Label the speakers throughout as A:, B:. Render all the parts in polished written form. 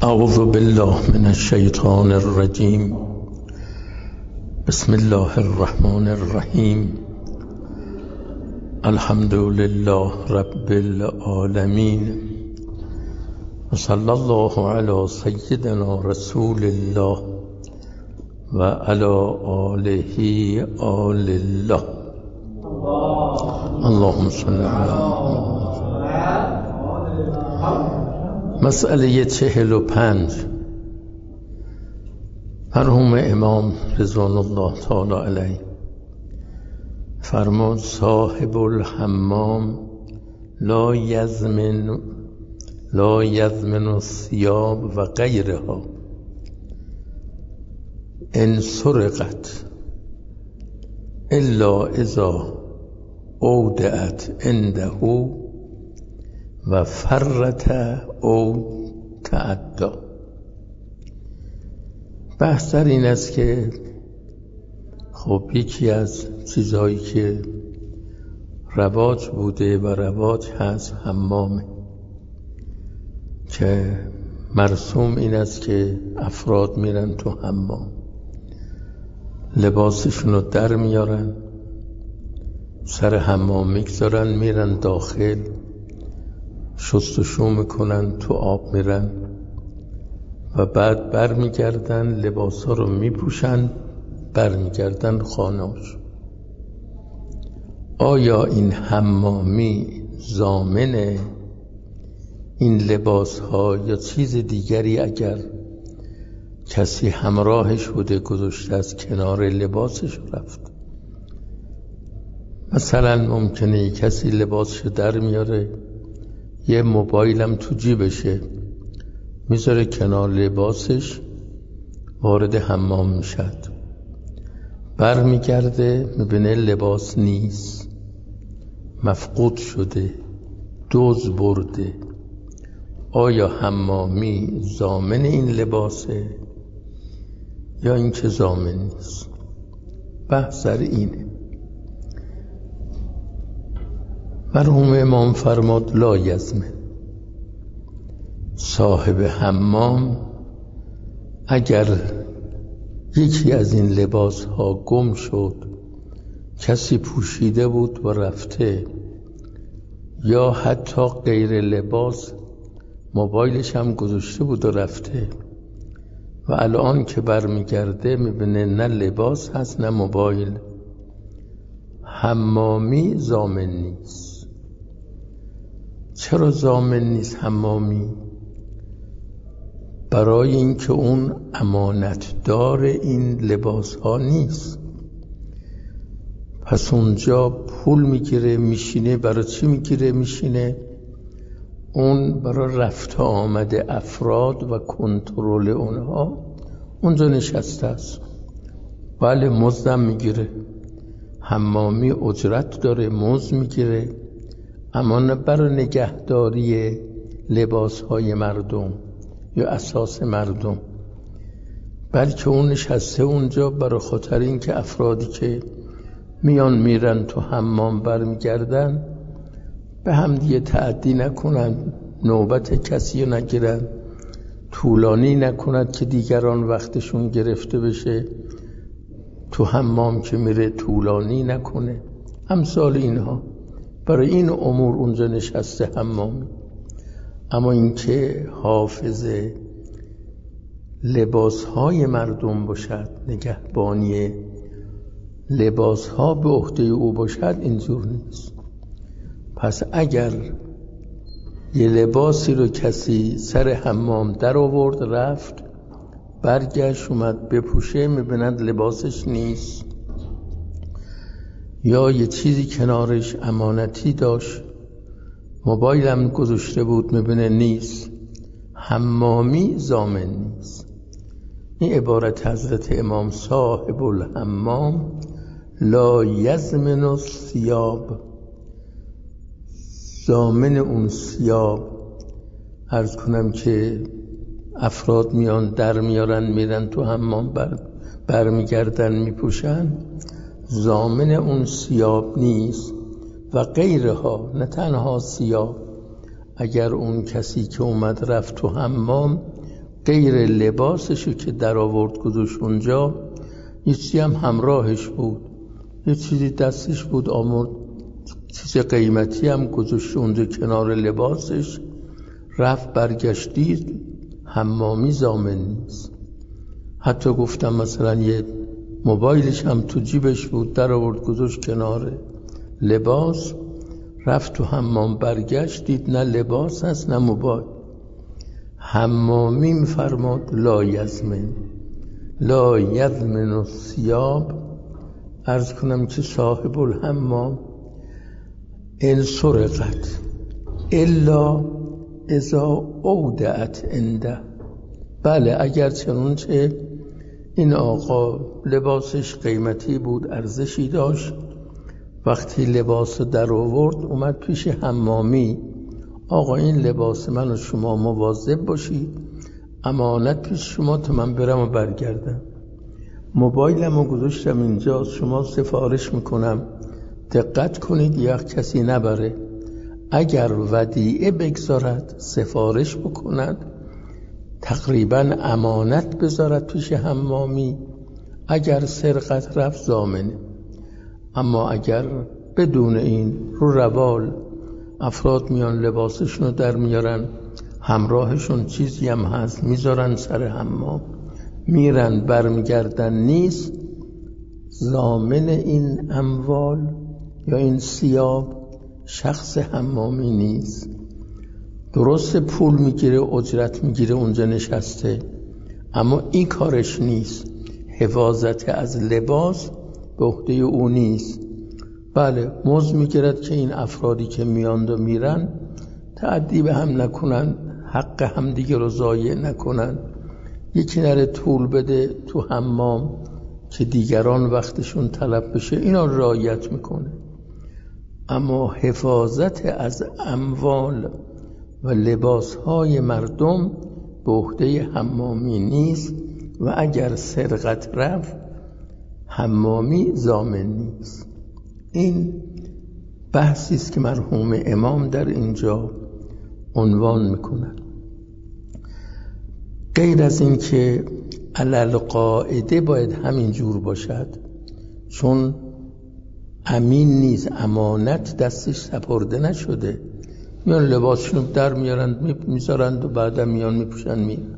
A: اعوذ بالله من الشیطان الرجیم. بسم الله الرحمن الرحیم. الحمد لله رب العالمین و صلی الله علی سیدنا رسول الله و علی آله آل الله. اللهم صل علی محمد. مسئله 45. مرحوم امام رضوان الله تعالی علیه فرمود صاحب الحمام لا یضمن الثياب و غیرها ان سرقت الا اذا اودعت عنده و فرت او تعدی. بحث در این است که خب یکی از چیزهایی که رواج بوده و رواج هست حمامه، که مرسوم این است که افراد میرن تو حمام، لباسشون رو در میارن، سر حمام میگذارن، میرن داخل، شستشو میکنن، تو آب میرن و بعد برمیگردن، لباسا رو میپوشن، برمیگردن خانه‌اش. آیا این حمامی ضامن این لباس ها یا چیز دیگری اگر کسی همراهش بوده گذاشته از کنار لباسش رفت؟ مثلا ممکنه کسی لباسش در میاره، یه موبایلم تو جیبشه، میذاره کنار لباسش، وارد حمام میشد، برمیگرده میبینه لباس نیست، مفقود شده، دزد برده. آیا حمامی ضامن این لباسه یا اینکه ضامن نیست؟ بحث در اینه. مرحوم امام فرمود لا یضمن. صاحب حمام اگر یکی از این لباس ها گم شد، کسی پوشیده بود و رفته، یا حتی غیر لباس موبایلش هم گذاشته بود و رفته و الان که برمیگرده میبینه نه لباس هست نه موبایل، حمامی ضامن نیست. چرا ضامن نیست حمامی؟ برای اینکه اون امانتدار این لباس ها نیست. پس اونجا پول میگیره میشینه. برای چی میگیره میشینه؟ اون برای رفت آمد افراد و کنترل اونها اونجا نشسته است. بله مزدم میگیره، حمامی اجرت داره، مزد میگیره، اما نه برای نگهداری لباس های مردم یا اساس مردم، بلکه اون نشسته اونجا برای خاطر اینکه افرادی که میان میرن تو حمام برمیگردن به هم دیگه تعدی نکنن، نوبت کسی رو نگیرن، طولانی نکند که دیگران وقتشون گرفته بشه، تو حمام که میره طولانی نکنه، امثال اینها. برای این امور اونجا نشسته حمامی. اما اینکه حافظ لباسهای مردم باشد، نگهبانی لباسها به عهده او باشد، اینجور نیست. پس اگر یه لباسی رو کسی سر حمام در آورد رفت، برگشت اومد بپوشه، میبیند لباسش نیست، یا یه چیزی کنارش امانتی داشت، موبایلم گذاشته بود، میبینه نیست، حمامی ضامن نیست. این عبارت حضرت امام صاحب الحمام لا یضمن الثياب، ضامن اون ثياب. عرض کنم که افراد میان در میارن میرن تو حمام، برمیگردن میپوشن، ضامن اون ثياب نیست. و غیرها، نه تنها ثياب، اگر اون کسی که اومد رفت تو حمام غیر لباسشو که در آورد گذاشت اونجا، یه چیزی هم همراهش بود، یه چیزی دستش بود آمد، چیز قیمتی هم گذاشت اونجا کنار لباسش. رفت برگشتید حمامی ضامن نیست. حتی گفتم مثلا یه موبایلش هم تو جیبش بود، در آورد گذاشت کنار لباس، رفت تو حمام برگشت دید نه لباس هست نه موبایل. حمامی میفرماد لا یضمن الثیاب. عرض کنم که صاحب الحمام ان سرقت الا اذا اودعت عنده. بله اگر چنانچه این آقا لباسش قیمتی بود، ارزشی داشت، وقتی لباس در آورد اومد پیش حمامی، آقا این لباس من و شما مواظب باشید، امانت پیش شما تا من برم و برگردم. موبایلمو گذاشتم اینجا، شما سفارش میکنم دقت کنید یک کسی نبره. اگر ودیعه بگذارد سفارش بکند، تقریبا امانت بذارد پیش حمامی، اگر سرقت رفت ضامنه. اما اگر بدون این رو روال افراد میان لباسشون رو در میارن، همراهشون چیزی هم هست میذارن سر حمام، میرن برمیگردن، نیست، ضامن این اموال یا این ثیاب شخص حمامی نیست. درست پول میگیره، اجرت میگیره، اونجا نشسته، اما این کارش نیست. حفاظت از لباس به عهده او نیست. بله مزد میگیرد که این افرادی که میاند و میرن تعدی به هم نکنن، حق هم دیگه رو ضایع نکنن. یکی نره طول بده تو حمام که دیگران وقتشون طلب بشه، اینا رعایت میکنه. اما حفاظت از اموال و لباسهای مردم به عهده حمامی نیست و اگر سرقت رفت حمامی ضامن نیست. این بحثی است که مرحوم امام در اینجا عنوان میکنند. غیر از این که علل قاعده باید همین جور باشد، چون امین نیست، امانت دستش سپرده نشده، میان لباسشون در میارن میذارند و بعدا میان میپوشن میرن.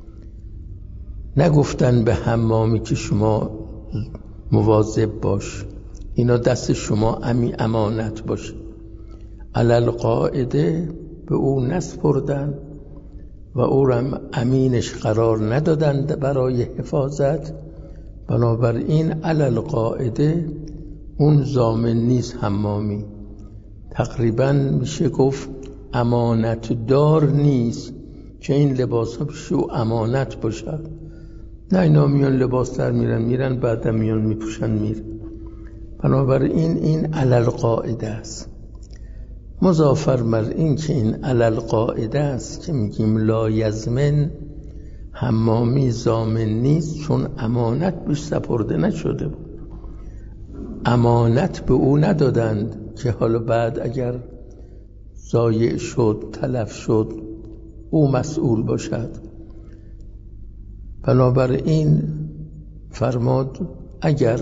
A: نگفتن به حمامی که شما مواظب باش، اینا دست شما امانت باشه. علل قاعده به او نسپردن و او را امینش قرار ندادند برای حفاظت، بنابراین علل قاعده اون ضامن نیست حمامی. تقریبا میشه گفت امانت دار نیست که این لباس ها بشو امانت باشد. نه، اینا میان لباس در میرن بعد میان میپوشن میرن. بنابراین این علل قاعده است. مضافر بر این که این علل قاعده است که میگیم لا یضمن، حمامی ضامن نیست، چون امانت بهش سپرده نشده بود، امانت به او ندادند که حالا بعد اگر ضایع شد، تلف شد، او مسئول باشد. بنابراین فرماد اگر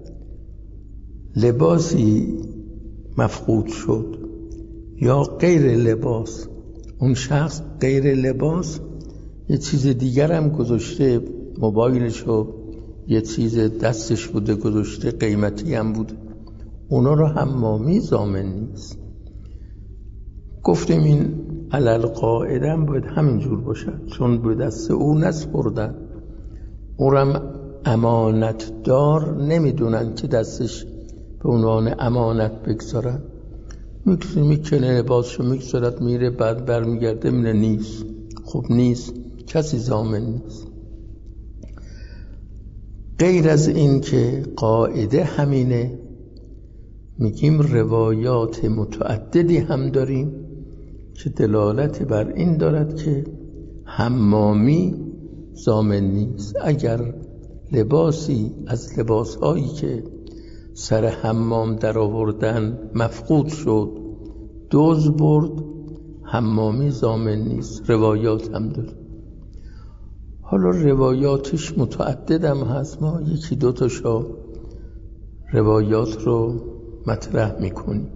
A: لباسی مفقود شد یا غیر لباس، اون شخص غیر لباس یه چیز دیگر هم گذاشته، موبایلشو یه چیز دستش بوده گذاشته، قیمتی هم بود، اونا رو حمامی ضامن نیست. گفتیم این علل قاعده هم باید همین جور باشد، چون به دست او نسپردن، اونم امانت دار نمیدونن که دستش به عنوان امانت بگذارن. میکنه لباسشو میگذارد میره، بعد برمیگرده میره نیست. خب نیست، کسی ضامن نیست. غیر از این که قاعده همینه، میگیم روایات متعددی هم داریم که دلالت بر این دارد که حمامی ضامن نیست. اگر لباسی از لباسهایی که سر حمام در آوردن مفقود شد، دزد برد، حمامی ضامن نیست. روایات هم داریم. حالا روایاتش متعددم هست، ما یکی دو تاشو روایات رو مطرح میکنیم.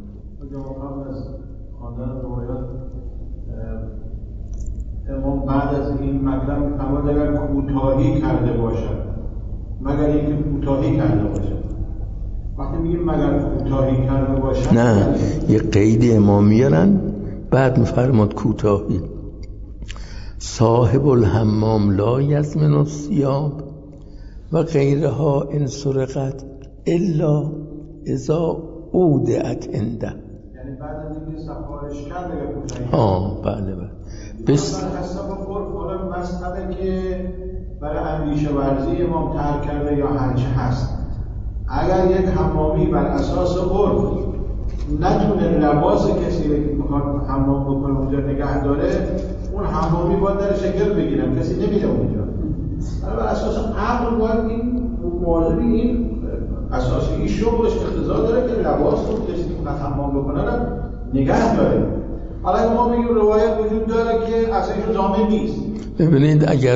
B: امام بعد از این مطلب میفرماید اگر کوتاهی کرده باشد، مگر اینکه کوتاهی کرده باشد. وقتی میگیم مگر کوتاهی کرده باشد،
A: نه یه قید امام میارن بعد میفرماد کوتاهی. صاحب الحمام لا یزمن الثیاب و غیرها ان سرقت الا اذا اودعت عنده.
B: یعنی بعد از اینکه سفارش کرد اگر کوتاهی
A: بله
B: بس حسب قول مسئله که برای اندیشه ورزی امام ترک کرده یا هرچه هست، اگر یک حمامی بر اساس عرف نتونه لباس کسی که میخواد حمام بکنه اونجا نگه داره، اون حمامی باید در شکل بگیرم، کسی نمیره اونجا. بر اساس عقل باید این مواظب این اساسی این شغلش اقتضا داره که لباس اون کسی که میخواد حمام بکنه رو نگه داره. حالا ما میگیم روایت وجود داره که اصلا ایشون ضامن نیست.
A: ببینید اگر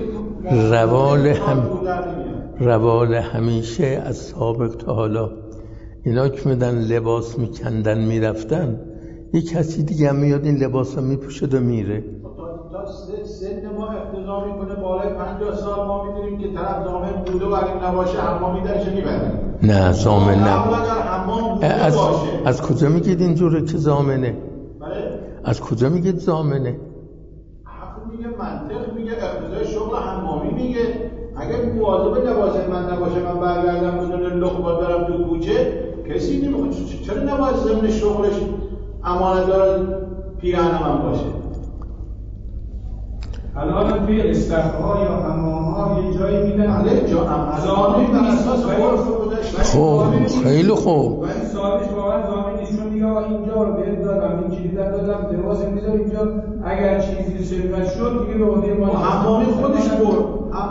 A: روال همیشه از سابق تا حالا اینا که میدن لباس میکندن میرفتن، یک کسی دیگه هم میاد این لباس رو میپوشد و میره.
B: تا سن ما اقتضا میکنه بالای 50 سال ما میدونیم که طرف ضامن بوده و اگه نباشه حمامی درش میبره.
A: نه ضامن
B: نه.
A: از کجا میگید اینجوره که ضامنه؟
B: بله؟
A: از کجا میگید ضامنه؟
B: حق میگه، منطق میگه، اقتضای شغل حمامی میگه. اگر مواظب لباس من نباشه، من برگردم بدون لقمه برم تو کوچه، کسی نمیخواد. چرا نباید ضمن شغلش امانتدار پیراهن من باشه؟
C: الان توی استخرها یا حمام‌ها یه جایی میدن
B: زامن بر اساس عرف گذشته.
A: خب خیلی خوب.
C: ولی صاحبش واقعا ضامن نیست، چون میگه آقا اینجا رو بهت دادم، این چیزی دادم، لباس میذار اینجا، اگر چیزی سرقت شد دیگه به عهده ما.
B: حمامی خودش برد،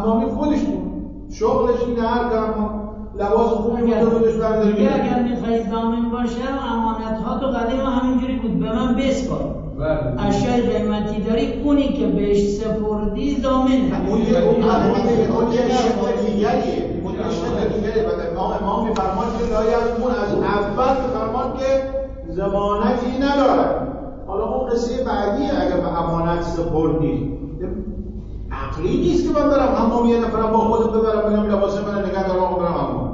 B: شغلش اینه، هر کار لباس خوبی میذاره خودش برداره.
D: اگر میخوای ضامن باشه امانت‌ها تو قدیم همینجوری بود، به من بسپار. اشیاء قیمتی داری، اونی که بهش سپردی ضامنه.
B: اون یه شکل دیگریه. امام میفرماد که اون از اول میفرماد که ضمانتی نداره. حالا اون قصه بعدیه، اگر به امانت سپردی عقلی نیست که من برم حمام یه نفرم با خودم ببرم بگم لباس من نگه دارم برم حمام.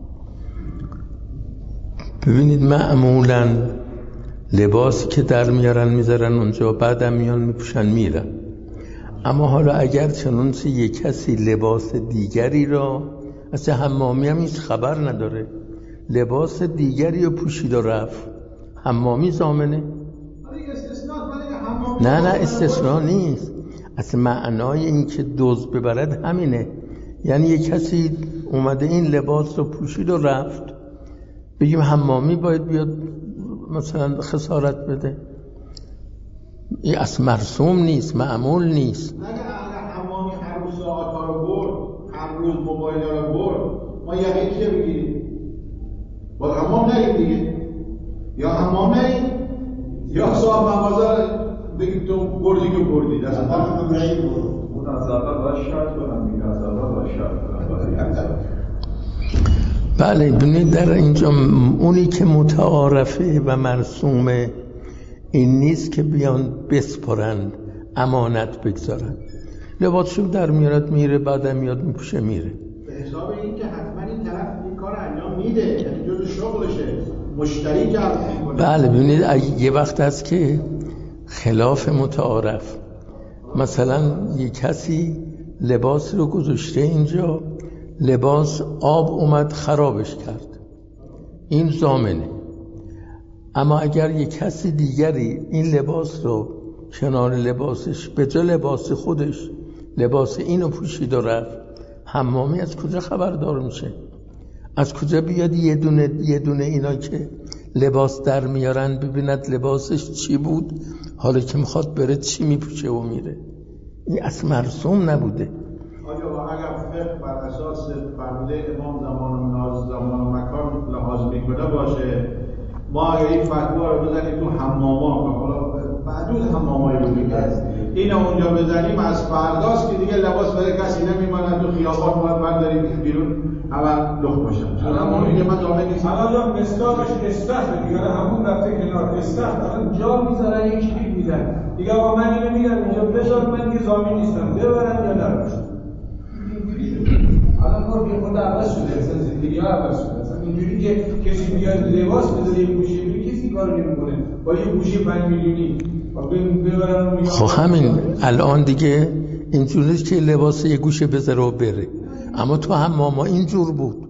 A: ببینید معمولاً لباسی که در میارن میذارن اونجا، بعدم میان میپوشن میرن. اما حالا اگر چنانچه یک کسی لباس دیگری را، اصلا حمامی هم هیچ خبر نداره، لباس دیگری رو پوشید و رفت، حمامی ضامنه؟ نه استثناء نیست. اصلا معنای این که دزد ببرد همینه. یعنی یک کسی اومده این لباس رو پوشید و رفت، بگیم حمامی باید بیاد مثلا خسارت بده؟ این اصلا مرسوم نیست، معمول نیست.
B: اگر حمامی هر روز ساعت ها رو برد، هر روز موبایل ها رو برد، ما یقین چیه بگیریم؟ با حمام نریم دیگه، یا حمام نریم یا صاحب مغازه بگید تو بردی که بردی دست هم نگهی برد.
C: اون از اول باید شرط کنم دیگه، از اول باید شرط کنم.
A: بله ببینید در اینجا اونی که متعارفه و مرسومه این نیست که بیان بسپرن، امانت بگذارن. لباسشو در میارد میره، بعدم میاد میپوشه میره.
B: به حساب این که حتما این طرف این کار انجام میده، یعنی جز شغلشه، مشتری جلب میکنه.
A: بله ببینید یه وقت هست که خلاف متعارف، مثلا یه کسی لباس رو گذاشته اینجا، لباس آب اومد خرابش کرد، این ضامنه. اما اگر یک کسی دیگری این لباس رو کنار لباسش به جای لباس خودش لباس اینو پوشید و رفت، حمامی از کجا خبردار میشه؟ از کجا بیاد یه دونه اینا که لباس در میارن ببیند لباسش چی بود، حالا که میخواد بره چی میپوشه و میره؟ این اصلا مرسوم نبوده.
B: آیا اگر فقه بر اساس فرموده امام زمان و مکان لحاظ میکنه باشه، ما اگر این فتوا رو بزنیم تو حمامات و حالا بعد محدود حمامای رو میگرد این اونجا بزنیم از فرداست که دیگه لباس برای کسی نمیماند و خیابان باید برداریم بیرون اول لخت باشم چون همون میگه من جامعه نیستم
C: الان مستاقش استخر دیگه همون رفته کنار استخر الان جا میذارن یک کلیپ میدن دیگه آقا من اینو میگم اینجا بذار من دیگه زامین نیستم ببرم یا نبرم الان کار بی خود عوض شده اصلا زندگی ها عوض شده اصلا اینجوری که کسی بیاد لباس بذاره یه گوشه بری کسی کارو نمیکنه با یه گوشه 5 میلیونی
A: خب همین الان دیگه اینجوریه که لباس یه گوشه بذاره و بره اما تو حماما اینجور بود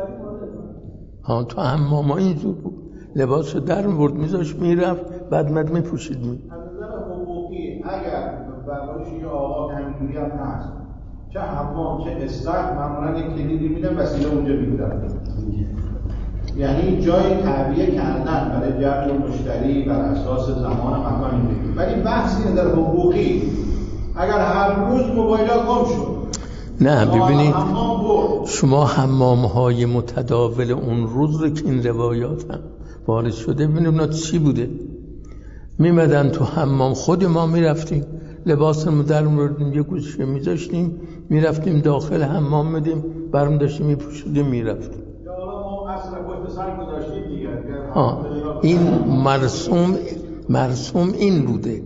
A: تو حماما اینجور بود لباسو در می‌برد میذاش میرفت بعد مد میپوشید
B: از نظر حقوقی اگر برایش یه آقا همینجوری هم هست چه حمام چه استخر معمولا یک کلیدی میدن وسیله اونجا میگذارن یعنی جای تعبیه کردن برای جلب مشتری بر اساس زمان و مکان اینجوری ولی بحثی نظر حقوقی اگر هر روز موبایل‌ها گم شد
A: نه ببینید شما حمام‌های متداول اون روز رو که این روایات هم وارد شده ببینید اونا چی بوده میمدن تو حمام خود ما میرفتیم لباسمون در می‌آوردیم یه گوشه میذاشتیم میرفتیم داخل حمام میدیم برام داشتیم میپوشیدیم میرفتیم این مرسوم این بوده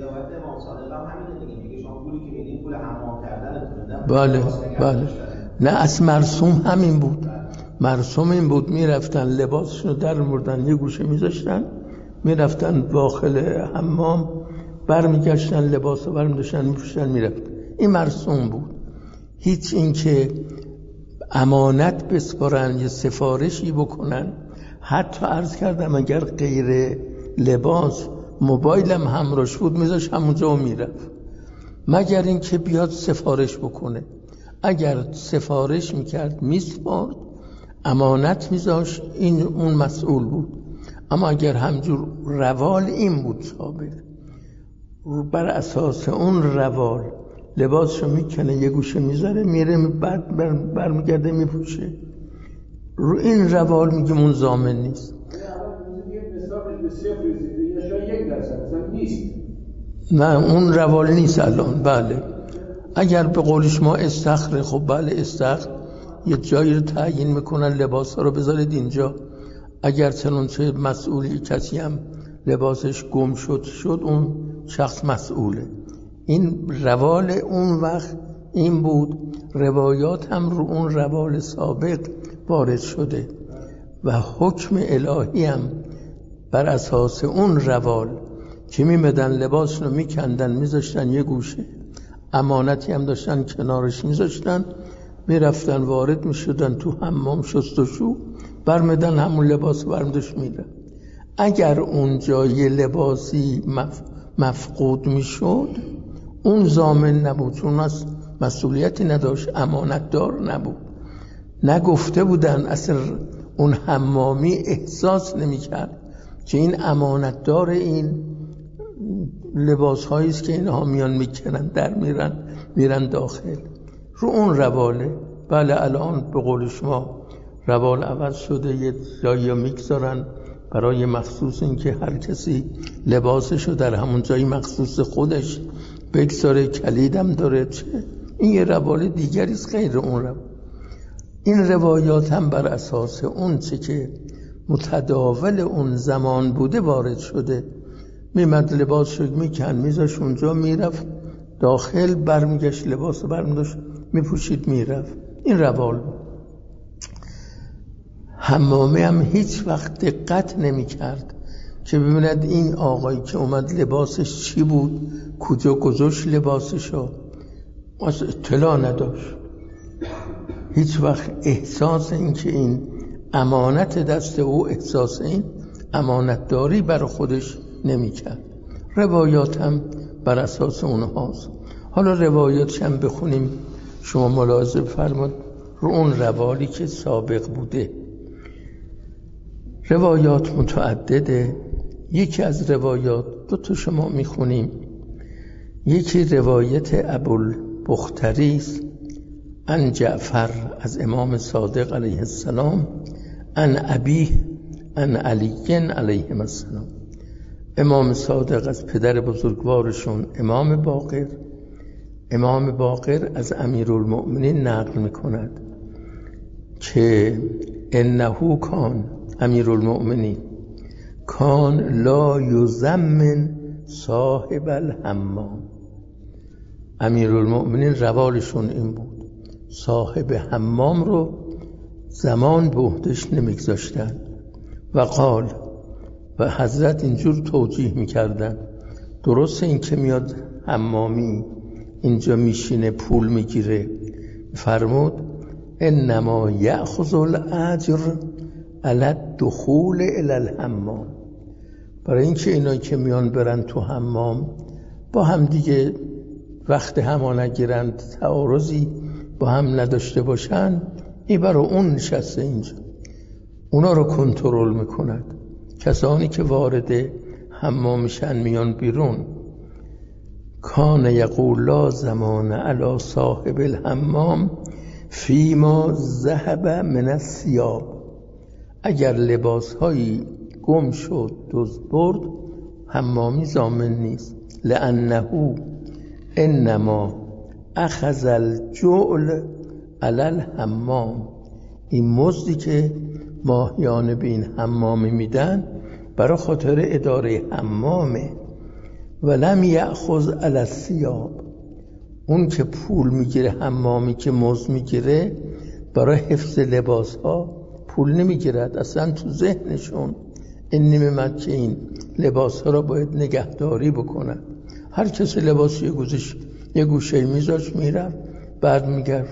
A: بله نه از مرسوم همین بود مرسوم این بود میرفتن لباسشون در می‌آوردن یه گوشه میذاشتن میرفتن داخل حمام برمیگشتن لباسو برمی‌داشتن میپوشیدن میرفتن این مرسوم بود هیچ این که امانت بسپارن یا سفارشی بکنن حتی عرض کردم اگر غیر لباس موبایلم همراهش بود میذاش همونجا میرفت مگر این که بیاد سفارش بکنه اگر سفارش میکرد میسپارد امانت میذاش این اون مسئول بود اما اگر همجور روال این بود ثابت بر اساس اون روال لباسشو میکنه یه گوشه میذاره میره بعد برمیگرده میپوشه رو این روال میگه اون ضامن نیست نه اون روال نیست الان بله اگر به قول شما استخر خب بله استخر یه جایی رو تعیین میکنن لباس ها رو بذارید اینجا اگر چنانچه مسئولی کسی هم لباسش گم شد اون شخص مسئوله این روال اون وقت این بود روایات هم رو اون روال سابق وارد شده و حکم الهی هم بر اساس اون روال که میمدن لباس رو میکندن میذاشتن یه گوشه امانتی هم داشتن کنارش میذاشتن میرفتن وارد میشدن تو حمام شستشو برمیدن همون لباس برمیداشت میرن اگر اونجا یه لباسی مفقود میشد اون ضامن نبود چون از مسئولیتی نداشت امانت دار نبود نگفته بودن اصلا اون حمامی احساس نمیکرد که این امانت دار این لباس هایی است که اینها میان میکنن در میرن داخل رو اون رواله بله الان به قول شما روال عوض شده یه جایی میگذارن برای مخصوص این که هر کسی لباسشو در همون جایی مخصوص خودش بگذاره کلیدم داره چه این یه روال دیگری است غیر اون روال این روایات هم بر اساس اون چه که متداول اون زمان بوده وارد شده میمد لباسشو میکن میذاش اونجا میرفت داخل برمیگشت لباسو برمیداشت میپوشید میرفت این روال بود حمامه هم هیچ وقت دقت نمیکرد که ببیند این آقایی که اومد لباسش چی بود کجا گذاشت لباسشو اطلاع نداشت هیچ وقت احساس این که این امانت دست او احساس این امانتداری بر خودش نمیکرد روایات هم بر اساس اونهاست حالا روایاتش هم بخونیم شما ملاحظه فرمود رو اون روالی که سابق بوده روایات متعدده یکی از روایات دو تا شما میخونیم یکی روایت ابوالبختری است عن جعفر از امام صادق علیه السلام عن ابیه عن علی علیه السلام امام صادق از پدر بزرگوارشون امام باقر از امیرالمؤمنین نقل میکند که انه کان امیرالمؤمنین کان لا یزمن صاحب الحمام. امیرالمؤمنین روالشون این بود، صاحب حمام رو زمان به عهده‌اش نمیگذاشتن. و قال، و حضرت اینجور توجیه میکردن، درسته این که میاد حمامی اینجا میشینه پول میگیره، فرمود انما یأخذ الاجر علی الدخول الی الحمام. برای اینکه اینا که میان برن تو حمام با هم دیگه وقت همو نگیرند، تعارضی با هم نداشته باشن، این برای اون نشسته اینجا، اونا رو کنترل میکند. کسانی که وارد حمام میشن میان بیرون. کان یقول لا زمان علی صاحب الحمام فیما ذهب من الثیاب. اگر لباس هایی گم شد، دزد برد، حمامی ضامن نیست. لانه انما اخذ الجعل علی الحمام. این مزدی که ماهیانه به این حمامی میدن برای خاطر اداره حمامه. ولم یأخذ علی الثیاب. اون که پول میگیره، حمامی که مزد میگیره، برای حفظ لباس ها پول نمیگیرد. اصلا تو ذهنشون این نمیمد که این لباس ها را باید نگهداری بکنن. هر کسی لباس یه گوشه میذاش میرم، بعد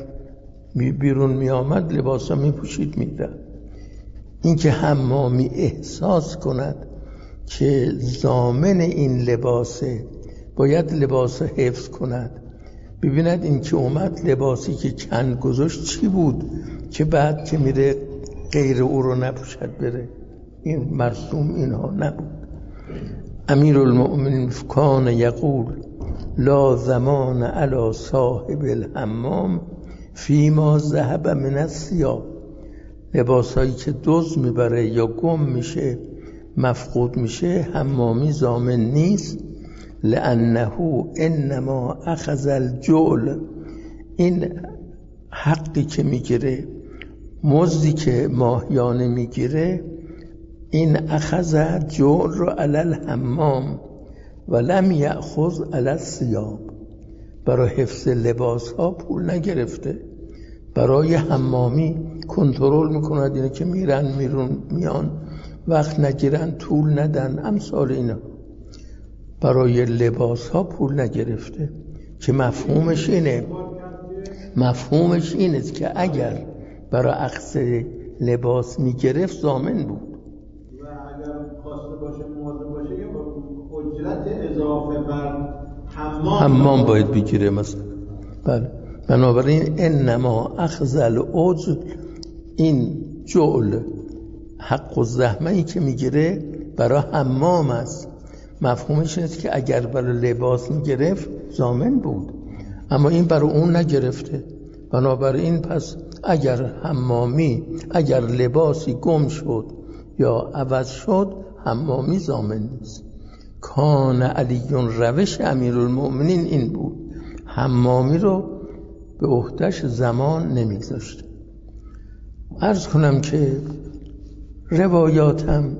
A: بیرون میآمد لباس ها میپوشید میرم. این که حمامی احساس کند که ضامن این لباسه، باید لباس حفظ کند، ببیند این که اومد لباسی که چند گذاشت چی بود که بعد که میره غیر او رو نپوشد بره. این مرسوم اینها نبود. امیرالمؤمنین کان یقول لا زمان علی صاحب الحمام فیما ذهب من الثیاب. لباسایی که دزد میبره یا گم میشه، مفقود میشه، حمامی ضامن نیست. لانه انما اخذ الجعل. این حقی که میگیره، مزدی که ماهیانه میگیره، این اخذ جعل رو علی الحمام و لم یأخذ علی الثیاب. برای حفظ لباس ها پول نگرفته، برای حمامی کنترل میکند اینه که میرن میان، وقت نگیرن، طول ندن، امثال اینا. برای لباس ها پول نگرفته که مفهومش اینه که اگر برای اخذ لباس میگرفت ضامن بود.
B: و اگر خواسته باشه مواظب باشه یه اجرت اضافه بر
A: حمام باید بگیره مثلا. بله. بنابراین انما اخذ الاجر، این جعل حق و زحمه‌ای که میگیره برای حمام است. مفهومش اینه که اگر برای لباس میگرفت ضامن بود، اما این برای اون نگرفته. بنابراین پس اگر لباسی گم شد یا عوض شد، حمامی ضامن نیست. کان علی، روش امیرالمؤمنین این بود، حمامی رو به عهده‌اش زمان نمیگذاشت. عرض کنم که روایاتم،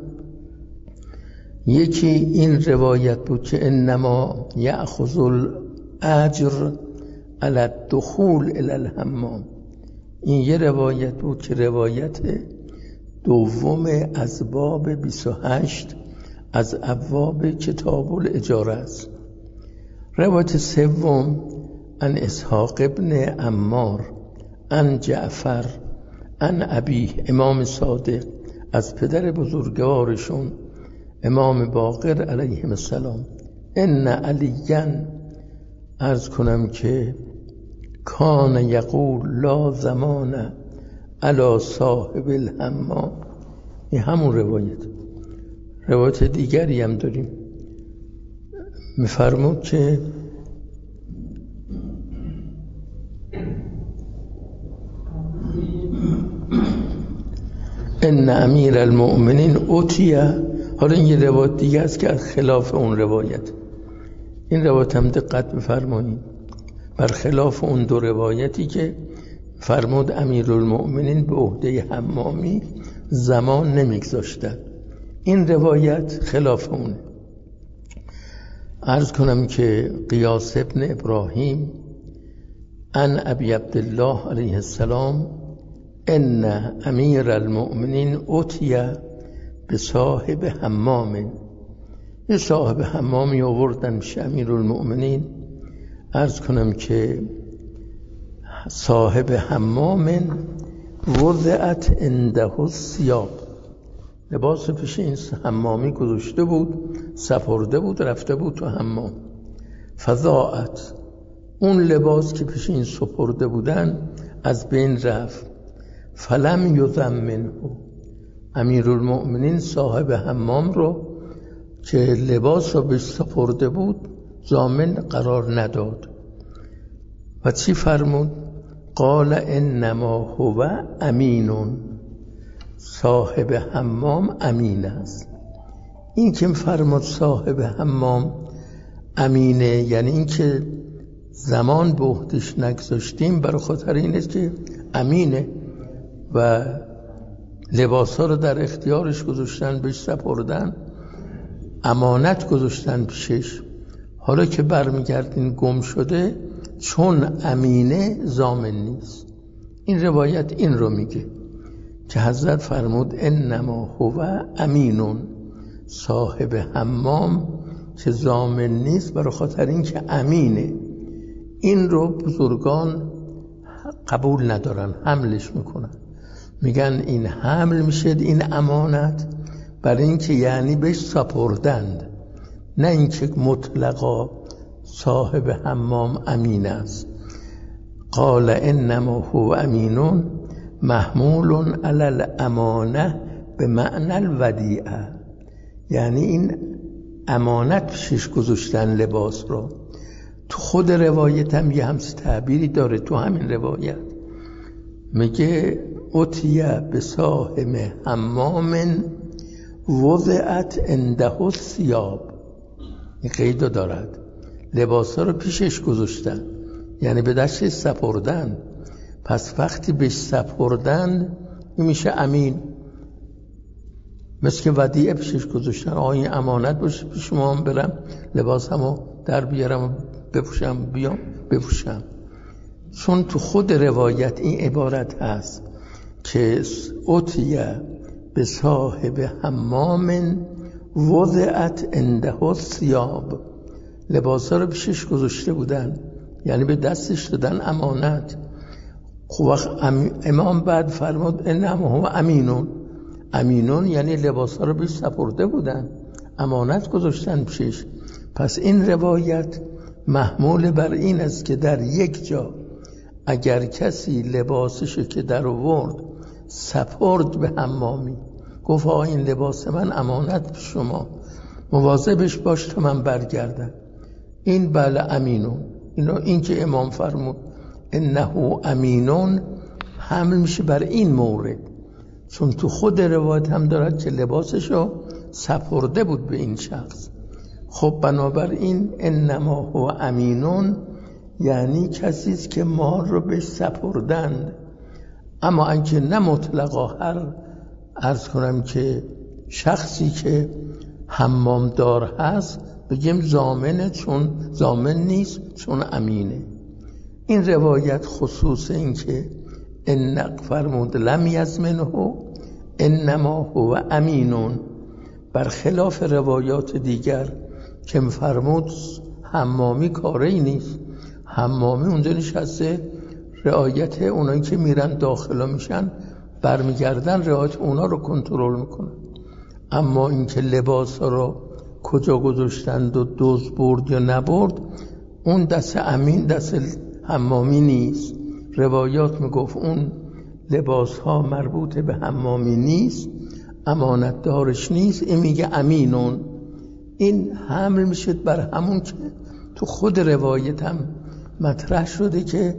A: یکی این روایت بود که انما یأخذ الاجر علی الدخول الی الحمام. این یه روایت بود که روایت دوم از باب 28 از ابواب کتاب الاجاره است. روایت سوم عن اسحاق ابن عمار عن جعفر عن ابی، امام صادق از پدر بزرگوارشون امام باقر علیه السلام، ان علیاً، عرض کنم که کان یقول لا زمان علی صاحب الحمام. این همون روایت دیگری هم داریم. میفرمود که ان امیر المؤمنین اوتیه حالا این یه روایت دیگه است که از خلاف اون روایت. این روایت هم دقت بفرمایید، برخلاف اون دو روایتی که فرمود امیرالمؤمنین به عهده حمامی زمان نمیگذاشتن، این روایت خلاف اونه. عرض کنم که قیاس ابن ابراهیم ان ابی عبدالله علیه السلام ان امیر المؤمنین اتیه به صاحب حمام، یه صاحب حمامی آوردن میشه امیرالمؤمنین. عرض کنم که صاحب حمام وضعت عنده الثياب، لباس پیش این حمامی گذاشته بود، سپرده بود، رفته بود تو حمام. فضاعت، اون لباس که پیش این سپرده بودن از بین رفت. فلم یضمنه، امیرالمؤمنین صاحب حمام رو که لباس رو بهش سپرده بود ضامن قرار نداد و چی فرمود؟ قال انما هو امینون، صاحب حمام امین است. این که فرمود صاحب حمام امینه، یعنی این که زمان به عهدش نگذاشتیم برای خاطر این است که امینه و لباسا رو در اختیارش گذاشتن، بهش سپردن، امانت گذاشتن پیشش. حالا که برمیگردین گم شده، چون امینه ضامن نیست. این روایت این رو میگه که حضرت فرمود انما هو امینون، صاحب حمام که ضامن نیست برای خاطر این که امینه. این رو بزرگان قبول ندارن، حملش میکنن، میگن این حمل میشه این امانت، برای این که یعنی بهش سپردند، نه این که مطلقا صاحب حمام امین است. قال انما هو امینون محمول علی الامانه به معنی الودیعه، یعنی این امانت پیشش گذاشتن لباس رو. تو خود روایت هم یه همس تعبیری داره، تو همین روایت میگه اتیه به صاحب حمام وضعت عنده الثياب، این قیدو دارد، لباسا رو پیشش گذاشتن یعنی به دستش سپردن. پس وقتی بهش سپردن این میشه امین، مثل که ودیعه پیشش گذاشتن، این امانت باشه پیش شما، هم برم لباسمو در بیارم و بپوشم، بیام بپوشم. چون تو خود روایت این عبارت هست که اتیه به صاحب حمام وضعت عنده الثياب، لباسا رو پیشش گذاشته بودن یعنی به دستش دادن امانت. وقت امام بعد فرمود انما هو امینون، امینون یعنی لباسا رو بهش سپرده بودن، امانت گذاشتن پیشش. پس این روایت محمول بر این است که در یک جا اگر کسی لباسشو که در آورد سپرد به حمامی، گفت این لباس من امانت به شما، مواظبش باش تا من برگردم، این بله امینون. این که امام فرمود انه امینون حمل میشه بر این مورد، چون تو خود روایت هم دارد که لباسشو سپرده بود به این شخص. خب بنابراین انما هو امینون یعنی کسیست که مال رو به سپردند. اما اگه نه مطلقا هر عرض کنم که شخصی که حمامدار هست بگیم ضامنه، چون ضامن نیست، چون امینه. این روایت خصوص این که ان فرمود لم یضمنه انما هو امینون، برخلاف روایات دیگر که فرمود حمامی کاری نیست، حمامی اونجا نشسته رعایت اونایی که میرن داخلا میشن برمیگردن، رعایت اونا رو کنترل میکنن. اما اینکه لباس ها رو کجا گذاشتند و دزد برد یا نبرد، اون دست امین دست حمامی نیست. روایات میگفت اون لباس ها مربوط به حمامی نیست، امانت دارش نیست، این میگه امینون. این حمل میشد بر همون که تو خود روایت هم مطرح شده که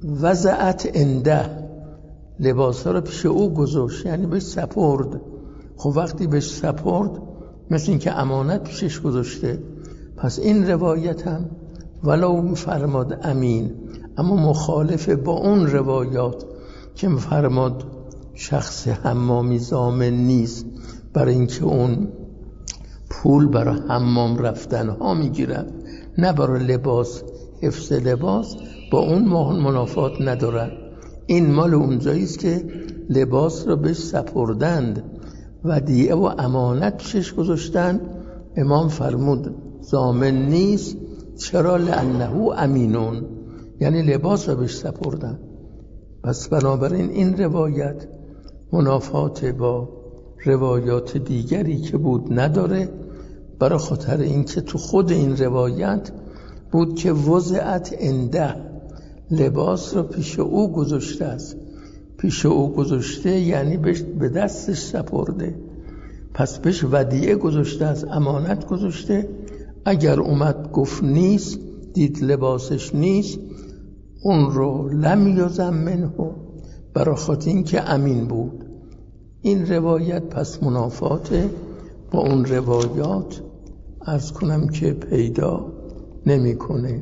A: وضعت عنده، لباس ها رو پیش او گذاشت یعنی به سپرد. خب وقتی بهش سپرد مثل این که امانت پیشش گذاشته. پس این روایت هم ولو فرماد امین، اما مخالف با اون روایات که فرماد شخص حمامی ضامن نیست، برای اینکه اون پول برای حمام رفتن ها میگیرد نه برای لباس، حفظ لباس، با اون منافات ندارد. این مال اونجایی است که لباس رو بهش سپردند، ودیعه و امانت پیشش گذاشتند. امام فرمود ضامن نیست. چرا؟ لانه امینون، یعنی لباس رو بهش سپردن. پس بنابراین این روایت منافات با روایات دیگری که بود نداره، برای خاطر اینکه تو خود این روایت بود که وضعت عنده، لباس رو پیش او گذاشته است. پیش او گذاشته یعنی به دستش سپرده، پس بهش ودیعه گذاشته است، امانت گذاشته. اگر اومد گفت نیست، دید لباسش نیست، اون رو لم یزم منه، برای خاطر این که امین بود. این روایت پس منافاته با اون روایات عرض کنم که پیدا نمی‌کنه.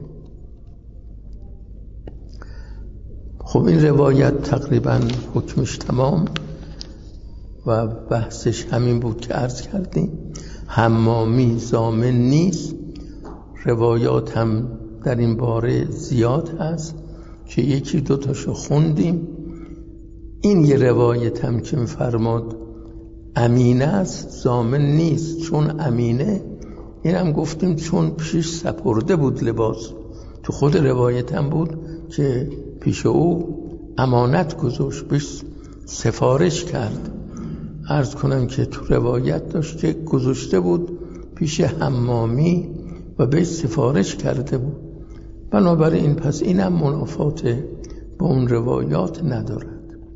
A: خب این روایت تقریبا حکمش تمام و بحثش همین بود که عرض کردیم. حمامی ضامن نیست. روایات هم در این باره زیاد هست که یکی دو تاشو خوندیم. این یه روایت هم که می‌فرماد امینه است، ضامن نیست. چون امینه، این هم گفتیم چون پیش سپرده بود لباس. تو خود روایت هم بود که پیش او امانت گذاشت، بهش سفارش کرد. عرض کنم که تو روایت داشت که گذاشته بود پیش حمامی و بهش سفارش کرده بود. بنابراین پس اینم منافات با اون روایات ندارد.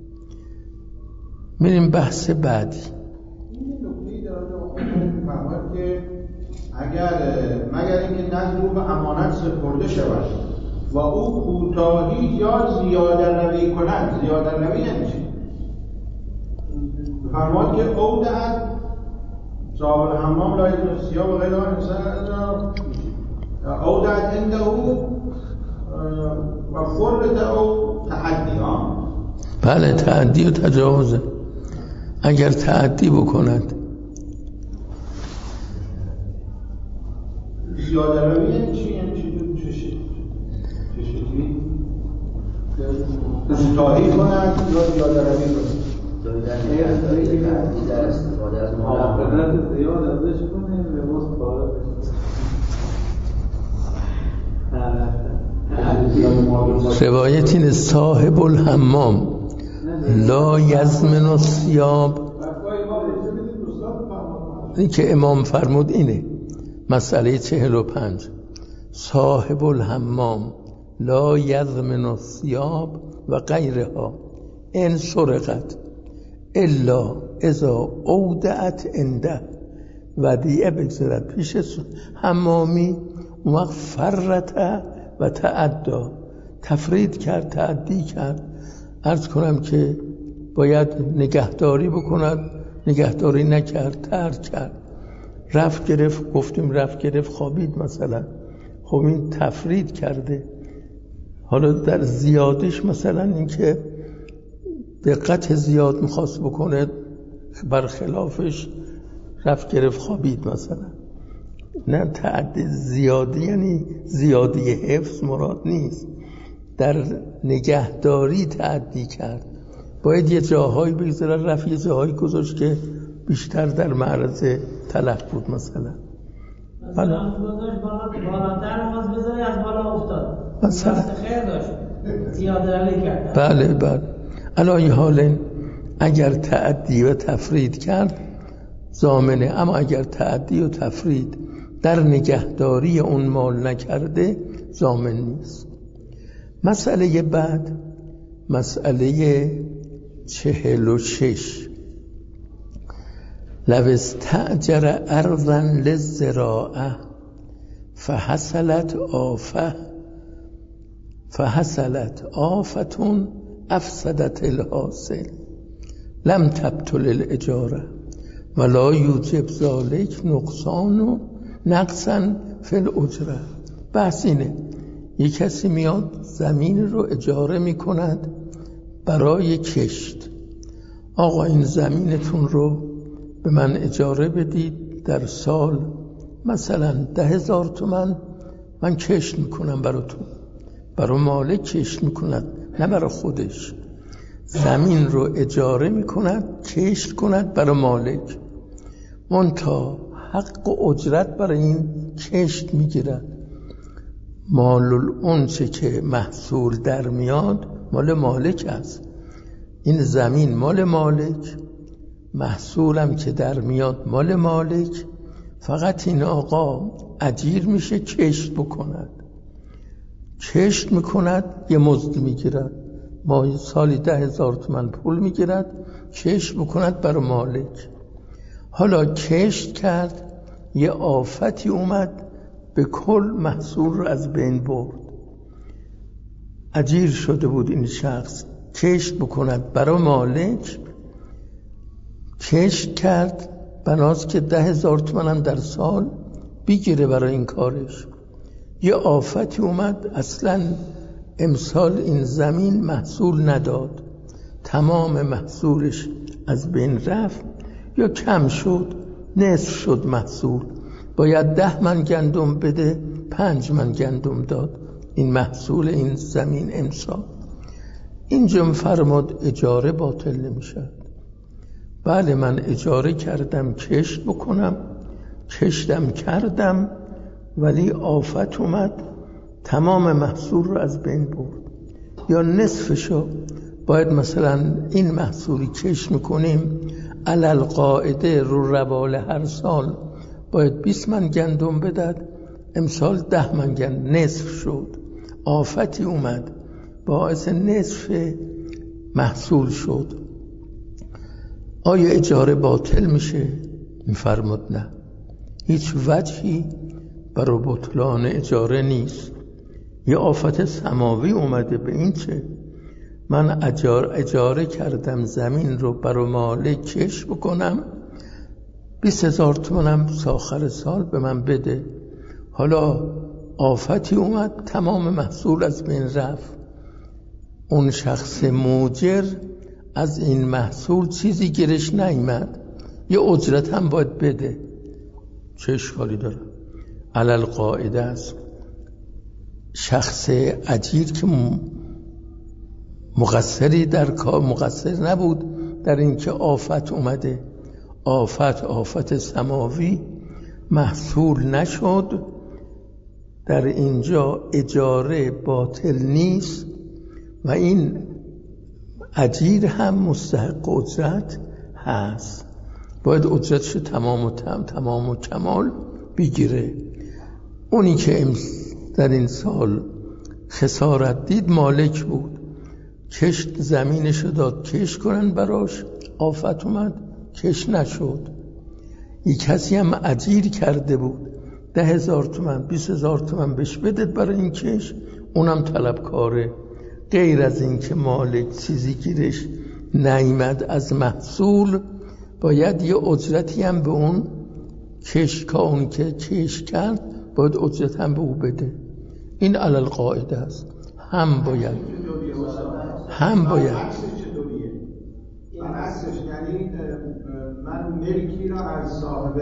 A: میریم بحث بعدی.
B: این نکته‌ای داره که مگر اینکه نظر به امانت سپرده شود و او کوتاهی یا زیاده روی کند. زیاده روی یعنی چی؟ فرماد که اودعت صاحب الحمام لا یجوز سیاب و غیر انسان اودعت عنده و فرد او تعدی.
A: بله، تعدی و تجاوزه. اگر تعدی بکند.
B: زیاده روی یعنی چی؟ یعنی چی؟ کوتاهی کند یا زیاده روی کند؟
E: در استفاده از محافظت زیاد ازش کنه لباس پاره بشه.
A: روایت این صاحب الحمام لا یزمن الثیاب، این که امام فرمود اینه. مسئله 45 صاحب الحمام لا یزمن الثیاب و غیرها ان سرقت الا اذا اودعت عنده، ودیعه بگذارد پیش حمامی، اون وقت فرت و تعدا، تفرید کرد، تعدی کرد. عرض کنم که باید نگهداری بکند، نگهداری نکرد، ترک کرد. رفت گرفت، گفتیم رفت گرفت خوابید مثلا، خب این تفرید کرده. حالا در زیادش مثلا این که دقت زیاد میخواست بکنه، برخلافش رفت گرفت خوابید مثلا. نه، تعدی زیادی یعنی زیادی حفظ مراد نیست، در نگهداری تعدی کرد. باید یه جاهایی بگذاره، رفت یه جاهایی گذاشت که بیشتر در معرض تلف بود مثلا.
D: مثلا گذاشت بالاتر نماز بذاره، از بالا افتاد مثلا، خیر داشت، زیاده روی کرد.
A: بله. علی حال اگر تعدی و تفرید کرد ضامنه، اما اگر تعدی و تفرید در نگهداری اون مال نکرده ضامن نیست. مسئله بعد، مسئله 46 لو استأجر ارضا للزراعه فحصلت آفة افسدت الحاصل لم تبطل الاجاره ولا یوجب ذالک نقصان و نقصا فی الاجره. بحث اینه یک کسی میاد زمین رو اجاره میکند برای کشت. آقا این زمینتون رو به من اجاره بدید، در سال مثلا 10,000 تومان من کشت میکنم براتون. برای مالک کشت میکند، نه برای خودش. زمین رو اجاره میکند کشت کند برای مالک، منتها حق و اجرت برای این کشت میگیرد. مال اونچه که محصول در میاد مال مالک است. این زمین مال مالک، محصولم که در میاد مال مالک. فقط این آقا اجیر میشه کشت بکند، کشت میکند، یه مزد میگیرد، ماهی سالی 10,000 تومان پول میگیرد، کشت بکند برای مالک. حالا کشت کرد، یه آفتی اومد به کل محصول رو از بین برد. اجیر شده بود این شخص کشت بکند برای مالک، کشت کرد بناست که 10,000 تومان هم در سال بگیره برای این کارش. یه آفتی اومد، اصلا امسال این زمین محصول نداد، تمام محصولش از بین رفت یا کم شد، نصف شد محصول. باید 10 من گندم بده، 5 من گندم داد این محصول این زمین امسال. اینجا فرماد اجاره باطل نمیشد. بله من اجاره کردم کشت بکنم، کشتم کردم، ولی آفت اومد تمام محصول رو از بین برد یا نصفشو. باید مثلا این محصولی کشت میکنیم علل قاعده رو روال هر سال باید 20 من گندم بدد، امسال 10 من گندم، نصف شد. آفتی اومد باعث نصف محصول شد. آیا اجاره باطل میشه؟ میفرمود نه، هیچ وجهی برای بطلان اجاره نیست. یه آفت سماوی اومده به این چه؟ من اجاره کردم زمین رو برای مالک کشت بکنم، 20,000 تومانم آخر سال به من بده. حالا آفتی اومد تمام محصول از بین رفت. اون شخص موجر از این محصول چیزی گیرش نیامد، یه اجرت هم باید بده. چه اشکالی داره؟ علل قاعده است. شخص اجیر که مقصری در کار، مقصر نبود در اینکه آفت اومده، آفت سماوی، محصول نشد. در اینجا اجاره باطل نیست و این اجیر هم مستحق اجرت هست، باید اجرتش تمام و کمال بگیره. اونی که در این سال خسارت دید مالک بود، کشت زمینشو داد کشت کنن براش، آفت اومد کشت نشد. یک کسی هم اجیر کرده بود 10,000 تومان 20,000 تومان بهش بدید برای این کشت، اونم طلبکاره. غیر از این که مالک چیزی گیرش نیامد از محصول، باید یه اجرتی هم به اون اون که کشت کرد باید اجرت هم به او بده. این علل قاعده است. هم باید
B: من اصلش یعنی من ملکی را از صاحب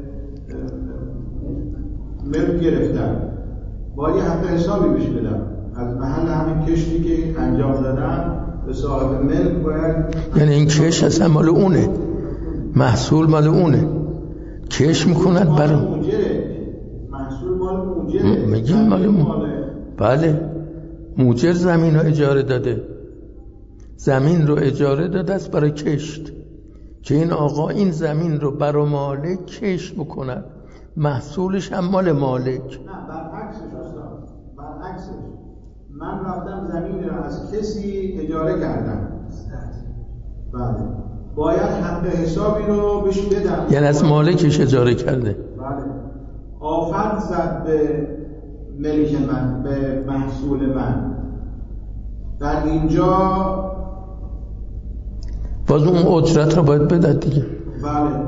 B: ملک گرفتم، باید یه حق حسابی بهش بدم از محل همین کشتی که انجام دادم به صاحب ملک. باید
A: یعنی این کشت اصلا مال اونه، محصول مال اونه، کشت میکند برای
B: محصول مال موجره.
A: میگیم مال بله، موجر زمین رو اجاره داده، زمین رو اجاره داده است برای کشت، که این آقا این زمین رو برای مالک کشت بکند، محصولش هم مال مالک.
B: نه برعکسش استاد، برعکسش من رفتم زمین رو از کسی اجاره کردم، بله باید حق حسابی رو بهش بدم.
A: یعنی از مالکش اجاره کرده.
B: بله آفت زد به ملک من، به محصول من. در اینجا
A: باز اون اجرت رو باید بدد دیگه.
B: بله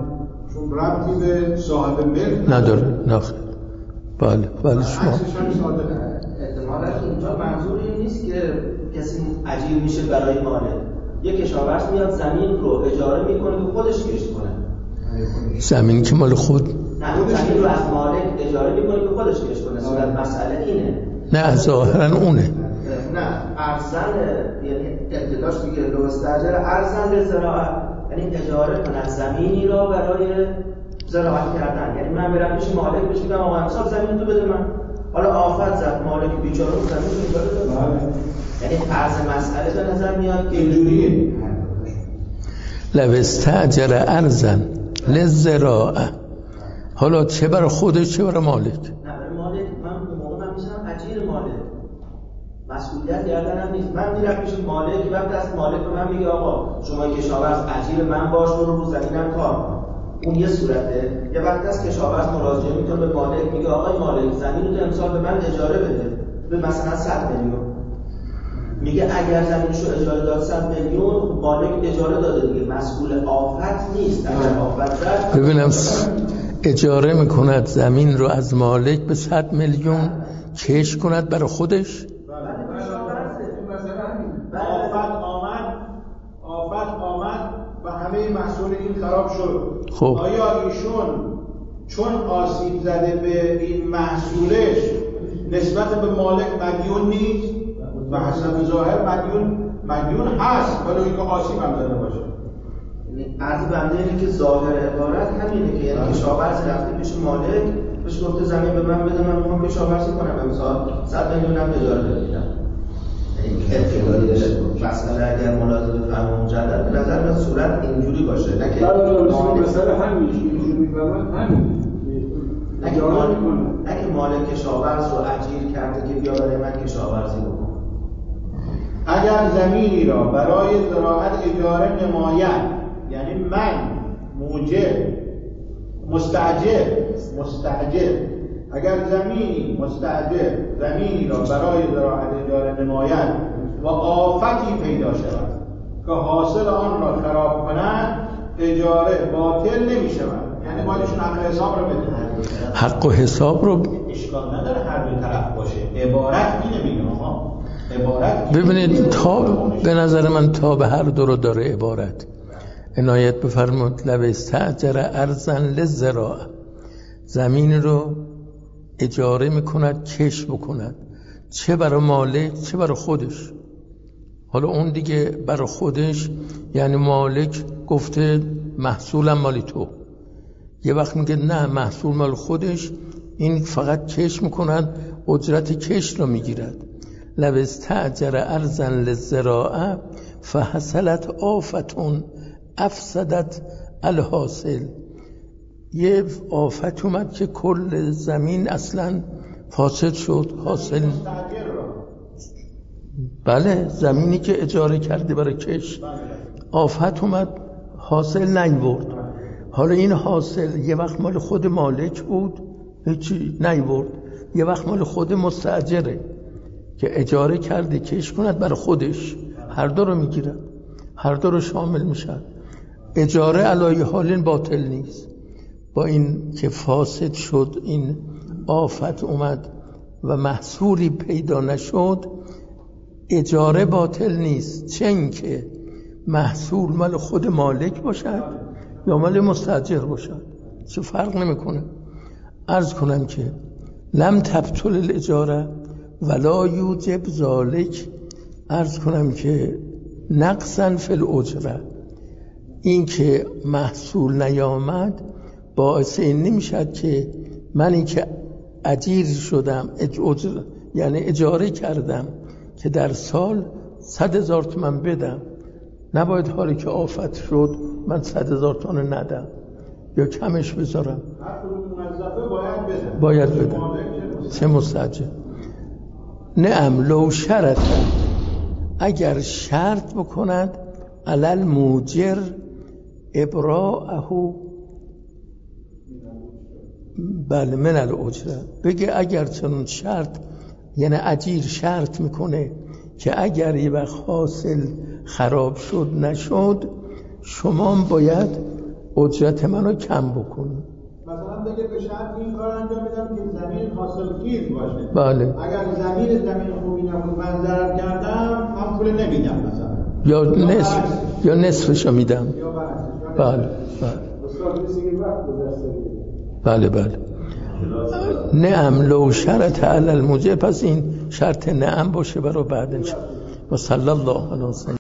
B: چون ربطی به صاحب ملک
A: نداره. نخیر. بله شما
F: احتمالاً اینجا منظور این نیست که کسی اجیر میشه برای مالک. یک کشاورز میاد زمین رو اجاره میکنه که خودش کشت کنه.
A: زمین که مال خود
F: نه، زمین رو از مالک اجاره میکنه که خودش کشت کنه. صورت مسئله اینه.
A: نه ظاهرا اونه.
F: نه ارزن، یعنی ابتداش دیگه لو استاجر ارزن به زراعت، یعنی اجاره کنن زمینی را برای زراعت کردن. یعنی من برم پیش مالک بهش بگم آقا امسال زمین تو بده من. حالا آفت زد، مالک بیچاره زمین رو اجاره داد. یعنی طرز مسئله به نظر میاد که اینجوریه.
A: لو استاجر ارزا للزراعه، حالا چه برای خودش چه برای مالک؟
F: نه برای مالک. من موقع من میشم اجیر مالک، مسئولیت گردنم نیست. من میرم پیش مالک، وقتی از مالک به من میگه آقا شما کشاورز اجیر من باش، رو زمینم کار کن. اون یه صورته. یه وقت از کشاورز مراجعه میکنه به مالک، میگه آقای مالک زمین رو امسال به من اجاره بده به مثلا 100 میلیون. میگه اگر زمینشو اجاره داد 100 میلیون، مالک اجاره داده دیگه، مسئول آفت نیست. اگر آفت زد
A: ببینم اجاره میکند زمین رو از مالک به 100 میلیون کش کند برای خودش.
B: آفت آمد و همه محصول این خراب شد.
A: خب
B: آیا ایشون چون آسیب زده به این محصولش نسبت به مالک مدیون نیست؟ و حسب ظاهر مدیون هست، ولی اینکه آسیب هم زده باشه.
F: عرض بنده اینه که ظاهر عبارت همینه که یعنی کشاورز رفته پیش مالک بهش گفته زمین به من بده، من میخوام کشاورزی کنم امسال 100 میلیون هم اجاره بدم. ابتدایی مسئله اگر ملاحظه بفرمایید مجدد به نظر میاد صورت اینجوری باشه، نه که
C: مثلا همین اینجوری میفهمن همین
F: نه که مالک کشاورز رو اجیر کرده که بیا برای من کشاورزی بکن.
B: اگر زمینی را برای زراعت اجاره نماید، یعنی من موجب مستأجر اگر مستأجر زمینی را برای زراعت اجاره نماید و آفتی پیدا شود که حاصل آن را خراب کند، اجاره باطل نمی شود. یعنی بایدشون حق حساب را بدهند.
A: حق و حساب رو
B: اشکال نداره هر دو طرف باشه. عبارت اینه میگه ها.
A: ببینید تا به نظر من تا به هر دو رو داره عبارت. عنایت بفرمایید. لو استاجر ارضا للزراعه، زمین رو اجاره میکند کش بکند، چه برای مالک چه برای خودش. حالا اون دیگه برای خودش یعنی مالک گفته محصولم مالی تو، یه وقت میگه نه محصول مال خودش، این فقط کش میکند، اجرت کش رو میگیرد. لو استاجر ارضا للزراعه فحصلت آفتون افسدت الحاصل، یه آفت اومد که کل زمین اصلا فاسد شد. حاصل بله زمینی که اجاره کرده برای کش آفت اومد، حاصل نیورد. حالا این حاصل یه وقت مال خود مالک بود هیچی نیورد، یه وقت مال خود مستاجره که اجاره کرده کش کند برای خودش. هر دو رو میگیرد، هر دو رو شامل میشن. اجاره علای حال باطل نیست. با این که فاسد شد، این آفت اومد و محصولی پیدا نشد، اجاره باطل نیست، چه این که محصول مال خود مالک باشد یا مال مستاجر باشد، چه فرق نمیکنه. عرض کنم که لم تبطل الاجاره ولا یوجب ذالک، عرض کنم که نقصا فی الاجره، این که محصول نیامد باعث این نمیشد که من این که اجیر شدم یعنی اجاره کردم که در سال 100,000 تومان بدم، نباید حالی که آفت شد من 100,000 تومان ندم یا کمش بذارم. باید بدم. چه مستاجر. نعم لو شرط، اگر شرط بکند علل موجر ابراءه، بله من الاجره، بگه اگر چنون شرط، یعنی اجیر شرط میکنه که اگر یه وقت حاصل خراب شد نشد، شما باید اجرت منو کم بکنی.
B: مثلا بگه به شرط این کار انجام میدم که زمین حاصلخیز باشه.
A: بله.
B: اگر زمین خوبی نبود من ضرر کردم من پول نمیدم مثلا.
A: یا نصفشو میدم.
B: یا برعکسش.
A: بله. بله. بله. نعم لو شرط علی الموجب، پس این شرط نعم باشه برای بعدش. و صلی الله علیه و سلم.